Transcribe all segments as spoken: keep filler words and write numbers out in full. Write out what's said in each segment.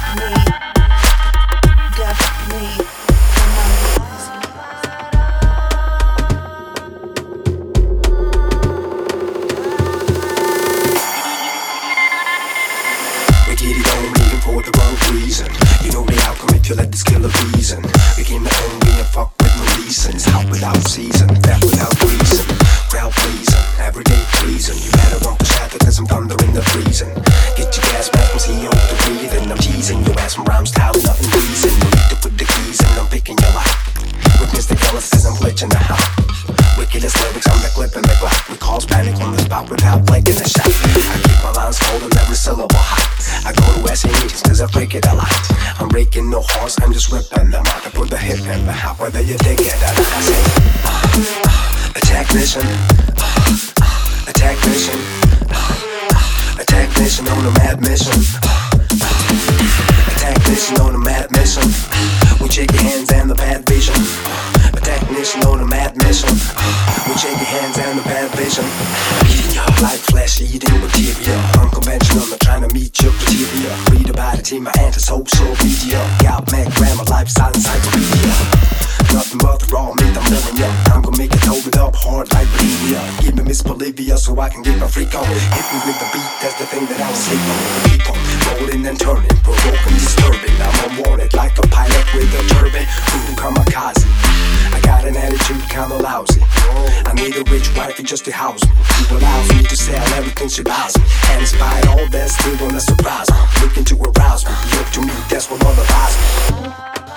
You let this kill a reason. We came to hungry and fuck with no reasons. Out without season, that without reason. Crowd pleasing, everyday pleasing. You better run for shatter, there's some thunder in the freezing. Get your gas mask from C E O to breathing. I'm teasing your ass from rhymes, style, nothing reason. No need to put the keys in, I'm picking your life. With Mister Ellis as I'm glitching the house. Wickedest lyrics, I'm the clip and the glock. We cause panic on the spot without blinking a shot. I keep my lines cold and every syllable hot. I go to S A meetings cause I break it a lot. I'm breaking no horse, I'm just ripping them out. I put the hip in the hop, whether you dig it or not. I say, uh, uh, attack mission, uh, uh, attack mission, uh, uh, attack mission on a mad mission, uh, uh, attack mission on a mad mission. We shake your hands and the bad vision. Uh, attack mission on a mad mission. Uh, we shake your hands and the bad vision. Media, like flesh eating material. Unconventional, I'm trying to meet your criteria. Read about it in my anti-social media. Got mad grammar, lifestyle, encyclopedia. Nothing but the raw meat, I'm living young. I'm gonna make it hold it up hard like Bolivia. Give me Miss Bolivia so I can get my freak on. Hit me with the beat, that's the thing that I was sleep on. Keep on rolling and turning, provoking, disturbing. I'm unwanted like a pilot with a turban. Ooh, kamikaze. I got an attitude kinda lousy. I need a rich wifey just to house me. Who allows me to sell everything she buys me. And despite all that, still gonna surprise me. Looking to arouse me. Look to me, that's what mother lies me.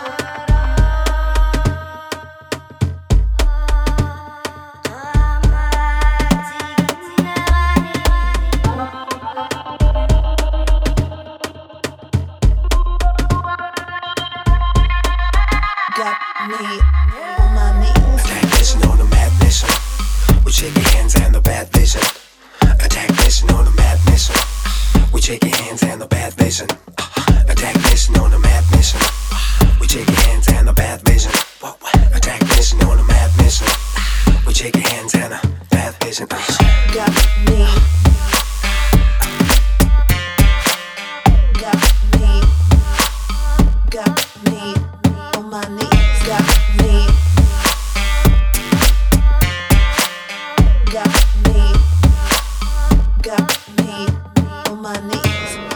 Got me on my knees. Attack mission on a mad mission. We shake your hands and the bad vision. Attack mission on a mad mission. We shake your hands and the bad vision. Attack mission on a mad mission. We shake your hands and the bad vision. Attack mission on a mad mission. We shake your hands and a bad vision. Got me. Got me. Got me on my knees. Got me. Got me. Got me on my knees.